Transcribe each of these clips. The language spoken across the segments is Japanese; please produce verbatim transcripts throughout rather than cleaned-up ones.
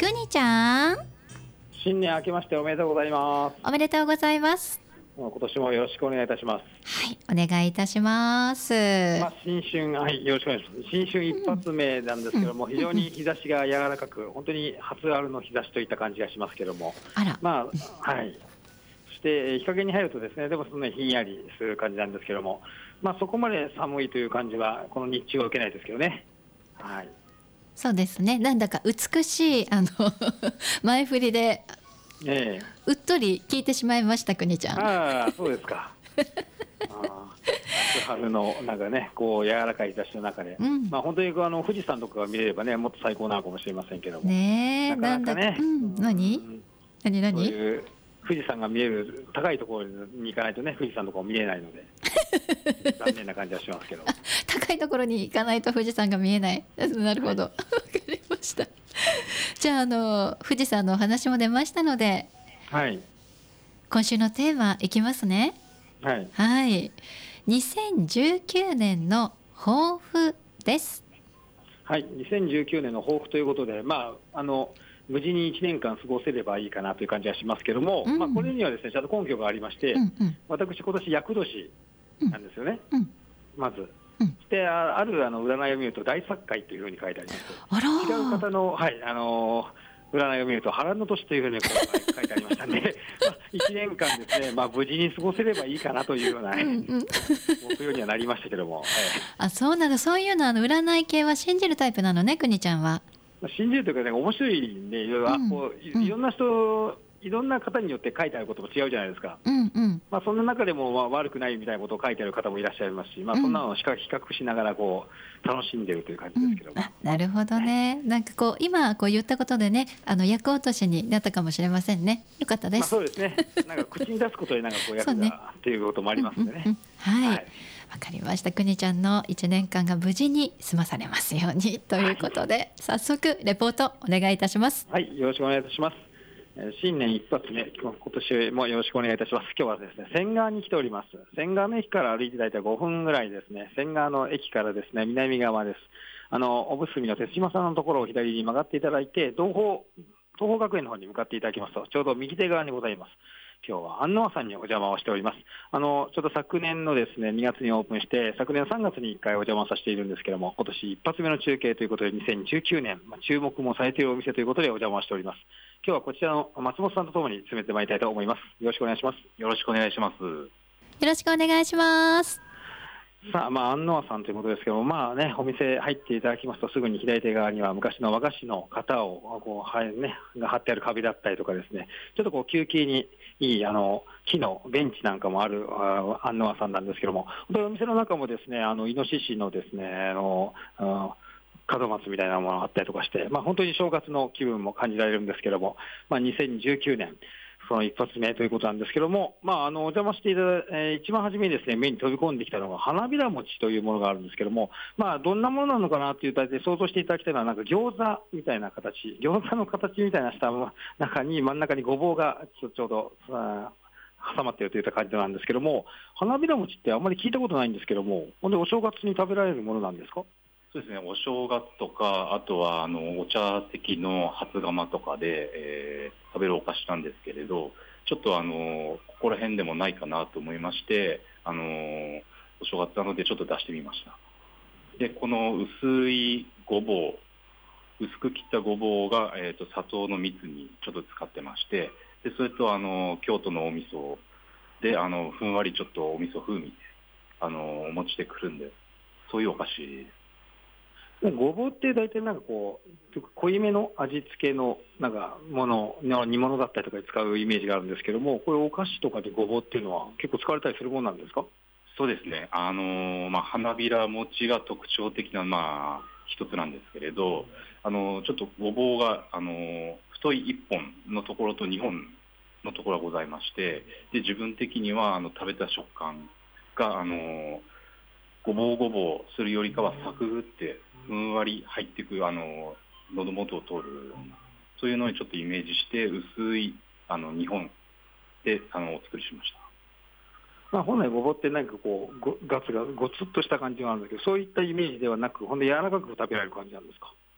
くにちゃん、 新年明けましておめでとうございます。 おめでとうございます。 今年もよろしくお願いいたします。 はい、お願いいたします。 まあ、新春、はい、よろしくお願いします。新春一発目なんですけども、うん、非常に日差しが柔らかく、本当に初春の日差しといった感じがしますけども、 あら、 まあ、はい。そして日陰に入るとですね、でもそんなにひんやりする感じなんですけども、まあ、そこまで寒いという感じはこの日中は受けないですけどね。はい。 そうですね。なんだか美しいあの前振りで、ええ、うっとり聞いてしまいました、くにちゃん。 ああ、そうですか。あ夏春のなんかね、こう柔らかい日差しの中で、うん、まあ本当にあの富士山とかが見れればね、もっと最高なのかもしれませんけども、 ねえ、 なかなかね、 うん、何、うん、何何そういう富士山が見える高いところに行かないとね、富士山とかも見えないので残念な感じはしますけど高いところに行かないと富士山が見えない。なるほど、わ、はい、かりました。じゃあ、あの富士山のお話も出ましたので、 はい、 今週のテーマいきますね。 はい、 はい、にせんじゅうきゅうねんの抱負です。 はい、にせんじゅうきゅうねんの抱負ということで、まあ、あの無事にいちねんかん過ごせればいいかなという感じはしますけども、うん、まあ、これにはですね、ちゃんと根拠がありまして、うんうん、私今年厄年なんですよね、うん、まず。うん、であるあの占いを見ると大殺界というふうに書いてあります。 あら違う方の、はい、あのー、占いを見ると波乱の年というふうに書いてありましたのでまあ、いちねんかんですね、まあ、無事に過ごせればいいかなというような、うん、うん、目標にはなりましたけども、はい、 あ、そうなんだ。そういうの、あの占い系は信じるタイプなのね、くにちゃんは。 信じるというかね、面白いんで、いろいろ、うん、こういろんな人、いろんな方によって書いてあることも違うじゃないですか。うんうん、まあ、そんな中でもまあ悪くないみたいなことを書いてある方もいらっしゃいますし、まあ、そんなのを比較しながらこう楽しんでいるという感じですけども、うん、 あ、なるほどね。なんかこう今こう言ったことでね、あの厄落としになったかもしれませんね。よかったです。まあ、 そうですね。なんか口に出すことでなんかこう役がっていうこともありますんでね。うんうんうん、 はい。はい、わかりました。くにちゃんのいちねんかんが無事に済まされますようにということで、はい、早速レポートお願いいたします。 はい、よろしくお願いいたします。新年一発目、今年もよろしくお願いいたします。今日はですね、仙川に来ております。仙川の駅から歩いて大体ごふんぐらいですね、仙川の駅からですね、南側です。あの、おぶすみの鉄島さんのところを左に曲がっていただいて、東方、東方学園の方に向かっていただきますと、ちょうど右手側にございます。今日は安納さんにお邪魔をしております。あの、ちょっと昨年のですね、にがつにオープンして、昨年さんがつにいっかいお邪魔させているんですけども、今年一発目の中継ということで、にせんじゅうきゅうねん、まあ、注目もされているお店ということでお邪魔しております。今日はこちらの松本さんとともに進めてまいりたいと思います。よろしくお願いします。 よろしくお願いします。よろしくお願いします。 さあ、まあ、安納さんということですけども、まあね、お店入っていただきますと、すぐに左手側には昔の和菓子の型を、こう、はいね、が貼ってある壁だったりとかですね、ちょっとこう、休憩にいい、あの、木のベンチなんかもある安納さんなんですけども、本当にお店の中もですね、あの、イノシシのですね、あの、あの門松みたいなものがあったりとかして、まあ、本当に正月の気分も感じられるんですけども、まあ、にせんじゅうきゅうねん、その一発目ということなんですけども、まあ、あの、お邪魔していただいて、えー、一番初めにですね、目に飛び込んできたのが花びら餅というものがあるんですけども、まあ、どんなものなのかなっていう体で想像していただきたいのは、なんか餃子みたいな形、餃子の形みたいな下の中に、真ん中にごぼうがちょちょうど、挟まっているといった感じなんですけども、花びら餅ってあんまり聞いたことないんですけども、ほんでお正月に食べられるものなんですか？ そうですね、お正月とか、あとはあのお茶席の初釜とかで、えー、食べるお菓子なんですけれど、ちょっとあのここら辺でもないかなと思いまして、あのお正月なのでちょっと出してみました。で、この薄いごぼう、薄く切ったごぼうが、えー、と砂糖の蜜にちょっと使ってまして、でそれとあの京都のお味噌であのふんわりちょっとお味噌風味であのお持ちでくるんで、そういうお菓子です。 ごぼうって大体なんかこう濃いめの味付けのなんかもの煮物だったりとかで使うイメージがあるんですけども、これお菓子とかでごぼうっていうのは結構使われたりするものなんですか？ そうですね、あのまあ、花びら餅が特徴的な、まあ、一つなんですけれど、あのちょっとごぼうがあの太いいっぽんのところとにほんのところがございまして、で自分的にはあの食べた食感があのごぼうごぼうするよりかはサクってふんわり入っていく、あの喉元を通るような、そういうのにちょっとイメージして薄いあのにほんであのお作りしました。 まあ、本来ごぼうってなんかこうガツがごつっとした感じがあるんだけど、そういったイメージではなく、ほんで柔らかく食べられる感じなんですか？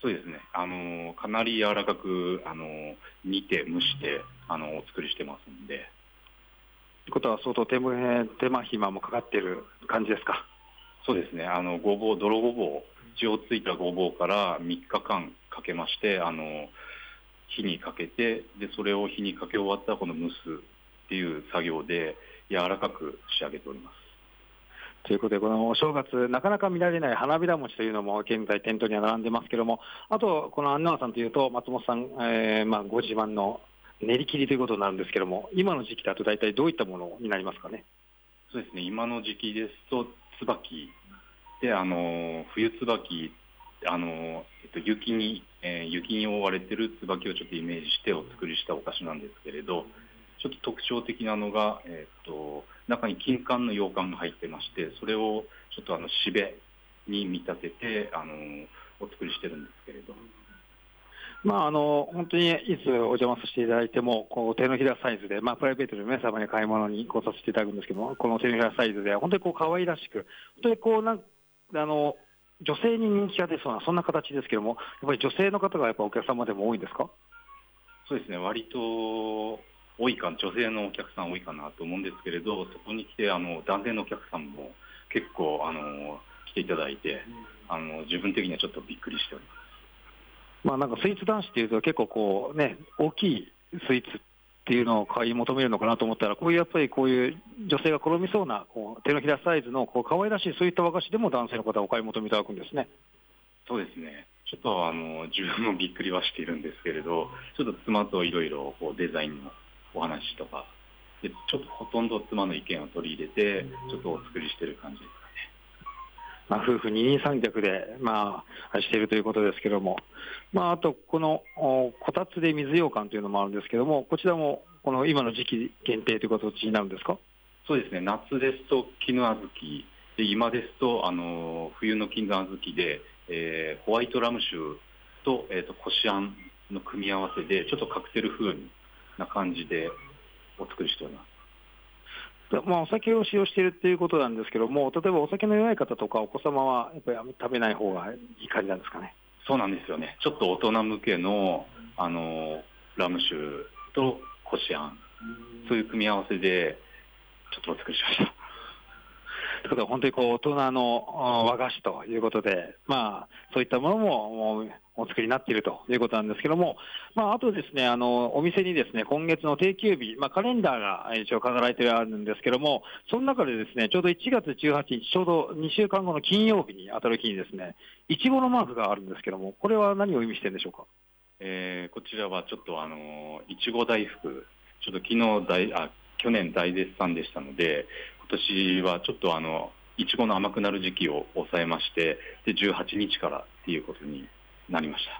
そうですね。あのかなり柔らかくあの煮て蒸してあのお作りしてますんで。 ということは相当手間手間暇もかかっている感じですか？ そうですね。あのごぼう泥ごぼう血をついたごぼうからみっかかんかけましてあの火にかけてでそれを火にかけ終わったらこの蒸すっていう作業で柔らかく仕上げております。 ということで、このお正月、なかなか見られない花びら餅というのも現在、店頭には並んでますけども、あと、この安納さんというと、松本さん、えーまあ、ご自慢の練り切りということになるんですけども、今の時期だと大体どういったものになりますかね？ そうですね、今の時期ですと、椿で、あの冬椿、あのえっと、雪に、えー雪に覆われてる椿をちょっとイメージしてお作りしたお菓子なんですけれど、ちょっと特徴的なのが、えっと、中に金柑の羊羹が入ってまして、それをちょっとあのしべに見立てて、あのお作りしてるんですけれど。 まあ、あの本当にいつお邪魔させていただいても、こう手のひらサイズで、まあ、プライベートで皆様に買い物に来させていただくんですけども、この手のひらサイズで、本当にこう可愛らしく、本当にこうなんあの女性に人気が出そうな、そんな形ですけども、やっぱり女性の方がやっぱお客様でも多いんですか？ そうですね、割と多いか、女性のお客さん多いかなと思うんですけれど、そこに来てあの男性のお客さんも結構あの来ていただいて、あの自分的にはちょっとびっくりしております。 まあ、なんかスイーツ男子っていうと、結構こうね、大きいスイーツっていうのを買い求めるのかなと思ったら、こういうやっぱりこういう女性が好みそうなこう手のひらサイズのこう可愛らしいそういった和菓子でも男性の方はお買い求めいただくんですね。 そうですね。ちょっとあの自分もびっくりはしているんですけれど、ちょっと妻といろいろこうデザインのお話とかで、ちょっとほとんど妻の意見を取り入れて、ちょっとお作りしている感じですかね。 まあ、夫婦二人三脚で、まあ、しているということですけども、まあ、あとこのおこたつで水羊羹というのもあるんですけども、こちらもこの今の時期限定という形になるんですか？ そうですね。夏ですと絹小豆で、今ですとあの冬の金山小豆で、えーホワイトラム酒と、えー、とこしあんの組み合わせで、ちょっとカクテル風な感じでお作りしております。 まあ、お酒を使用しているっていうことなんですけども、例えばお酒の弱い方とかお子様はやっぱり食べない方がいい感じなんですかね？ そうなんですよね。ちょっと大人向けのあのラム酒とこしあん、そういう組み合わせでちょっとお作りしました。 ということは本当にこう大人のあ和菓子ということで、まあ、そういったものももうお作りになっているということなんですけども、まあ、あとですね、あのお店にですね、今月の定休日、まあ、カレンダーが一応飾られてあるんですけども、その中でですね、ちょうどいちがつじゅうはちにち、ちょうどにしゅうかんごの金曜日に当たる日にですね、いちごのマークがあるんですけども、これは何を意味してるんでしょうか？ えーこちらはちょっとあのいちご大福、ちょっと昨日大あ去年大絶賛でしたので、今年はちょっとあのいちごの甘くなる時期を抑えまして、でじゅうはちにちからっていうことになりました。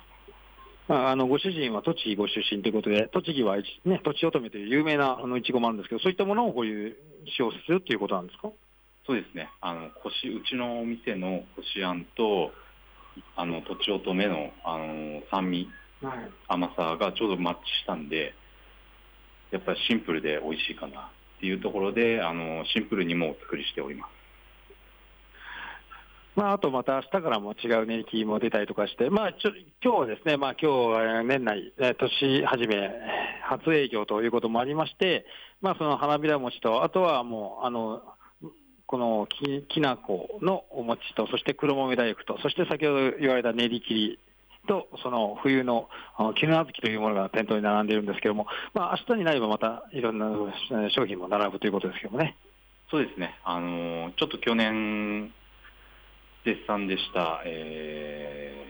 まあ、あのご主人は栃木ご出身ということで、栃木は、ね、とちおとめという有名なあのいちごもあるんですけど、そういったものをこういう使用するということなんですか？ そうですね。あのこしうちのお店のこしあんとあのとちおとめのあの酸味、 はい、 甘さがちょうどマッチしたんで、やっぱりシンプルで美味しいかなっていうところで、あのシンプルにもお作りしております。 まあ、あとまた明日からも違う練り切りも出たりとかして、まあ、ちょ今日はですね、まあ、今日は年内、え年始め、初営業ということもありまして、まあ、その花びら餅と、あとはもう、あのこのききなこのお餅と、そして黒豆大福と、そして先ほど言われた練り切りと、その冬の絹小豆というものが店頭に並んでいるんですけども、まあ明日になればまたいろんな商品も並ぶということですけどもね。 そうですね。あのちょっと去年絶賛でした、え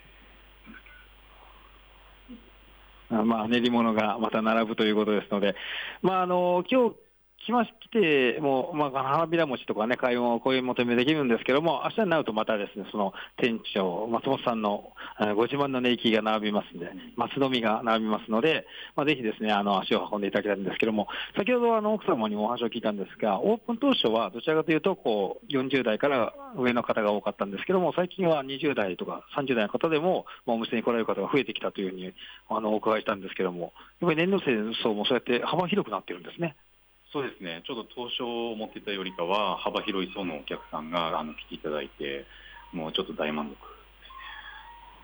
ー、まあ、練り物がまた並ぶということですので、まあ、あの今日来ま来てもう、まあ、花びら餅とかね、買い物、こういう求めできるんですけども、明日になるとまたですね、その店長、松本さんのご自慢の練り切りが並びますんで、松の実が並びますので、まあ、ぜひですね、あの足を運んでいただきたいんですけども、先ほどあの奥様にもお話を聞いたんですが、オープン当初はどちらかというとこう、よんじゅうだいから上の方が多かったんですけども、最近はにじゅうだいとかさんじゅうだいの方でも、まあ、お店に来られる方が増えてきたというふうにあのお伺いしたんですけども、やっぱり年齢層もそうやって幅広くなってるんですね。 そうですね。ちょっと当初思ってたよりかは幅広い層のお客さんがあの来ていただいて、もうちょっと大満足ですね。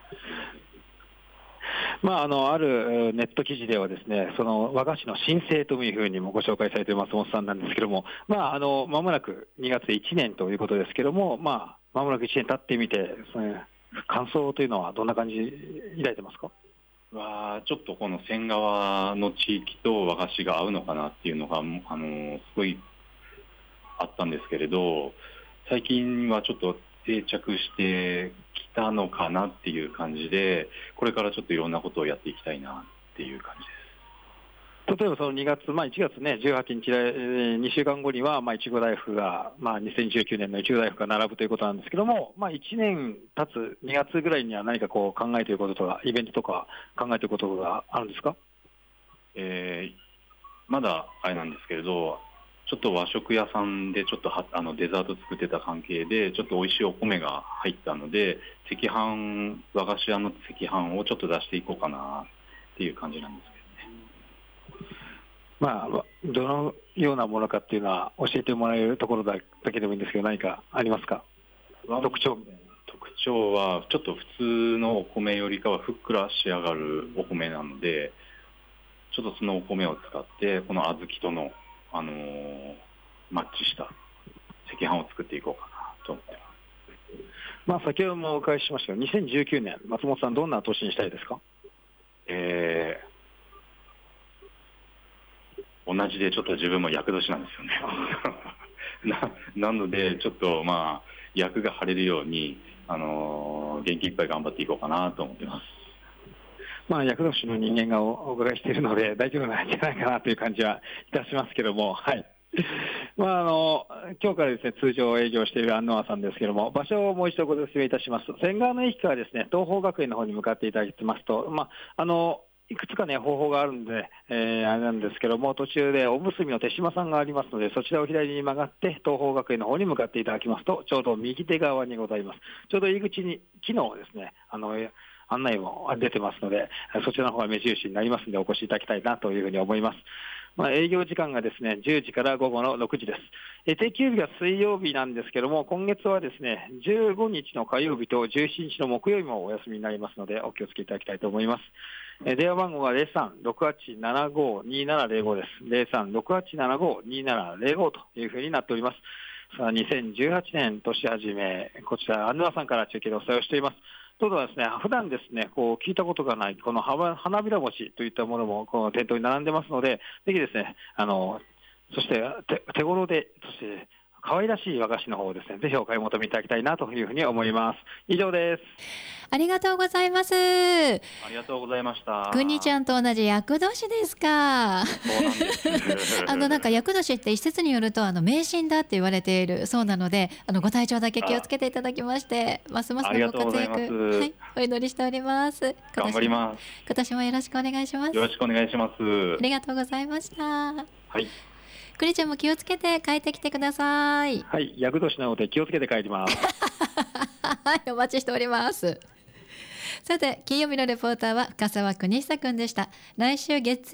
まあ、あのあるネット記事ではですね、その和菓子の新星というふうにもご紹介されている松本さんなんですけども、まあ、あの間もなくにがつでいちねんということですけども、まあ、間もなくいちねん経ってみて、その感想というのはどんな感じ抱いてますか？ はちょっとこの仙川の地域と和菓子が合うのかなっていうのが、あのすごいあったんですけれど、最近はちょっと定着してきたのかなっていう感じで、これからちょっといろんなことをやっていきたいなっていう感じです。 例えばそのにがつ、まあ、いちがつね、じゅうはちにちで、にしゅうかんごには、まあ、いちご大福が、まあ、にせんじゅうきゅうねんのいちご大福が並ぶということなんですけども、まあ、いちねん経つにがつぐらいには何かこう考えていることとか、イベントとか考えていることがあるんですか？ えー、まだあれなんですけれど、ちょっと和食屋さんでちょっとはあのデザート作ってた関係で、ちょっと美味しいお米が入ったので、赤飯、和菓子屋の赤飯をちょっと出していこうかなっていう感じなんですけどね。 まあ、どのようなものかっていうのは教えてもらえるところだけでもいいんですけど、何かありますか？特徴特徴はちょっと普通のお米よりかはふっくら仕上がるお米なので、ちょっとそのお米を使ってこの小豆との、あのー、マッチした赤飯を作っていこうかなと思ってます。 まあ、先ほどもお伺いしましたが、にせんじゅうきゅうねん、松本さんどんな年にしたいですか？ えー、同じでちょっと自分も厄年なんですよねな, なのでちょっとまあ厄が晴れるように、あのー、元気いっぱい頑張っていこうかなと思ってます。 まあ、厄年の人間がお伺いしているので大丈夫なんじゃないかなという感じはいたしますけども、はい。まあ、あの今日からですね、通常営業している安納さんですけれども、場所をもう一度ご説明いたします。仙川の駅からですね、東邦学園の方に向かっていただきますと、まあ、あのいくつかね、方法があるんで、えー、あれなんですけども、途中でおむすびの手島さんがありますので、そちらを左に曲がって、東邦学園の方に向かっていただきますと、ちょうど右手側にございます。ちょうど入り口に、昨日ですね、あの、案内も出てますので、そちらの方が目印になりますので、お越しいただきたいなというふうに思います。まあ、営業時間がですね、じゅうじから午後のろくじです。え定休日が水曜日なんですけども、今月はですね、じゅうごにちの火曜日とじゅうしちにちの木曜日もお休みになりますので、お気をつけいただきたいと思います。え電話番号は ゼロさんろくはちななごにななゼロご です。ゼロさんろくはちななごにななゼロごというふうになっております。さあ、にせんじゅうはちねん年始め、こちら、安納さんから中継でお伝えをしています。どうぞですね、普段ですね、こう聞いたことがない、この花花びら餅といったものもこの店頭に並んでますので、ぜひですね、あのそして手手頃で、そして可愛らしい和菓子の方をですね、ぜひお買い求めいただきたいなというふうに思います。以上です。 ありがとうございます。 ありがとうございました。 くにちゃんと同じ厄年ですか。 そうなんですあのなんか厄年って一説によるとあの迷信だって言われているそうなので、あのご体調だけ気をつけていただきまして、ますますのご活躍、はい、お祈りしております。 頑張ります。 今年もよろしくお願いします。 よろしくお願いします。 ありがとうございました。 はい。 くにちゃんも気をつけて帰ってきてください。 はい、厄年なので気をつけて帰ります。 はい、お待ちしております。さて、金曜日のレポーターは深澤邦久くんでした。来週月曜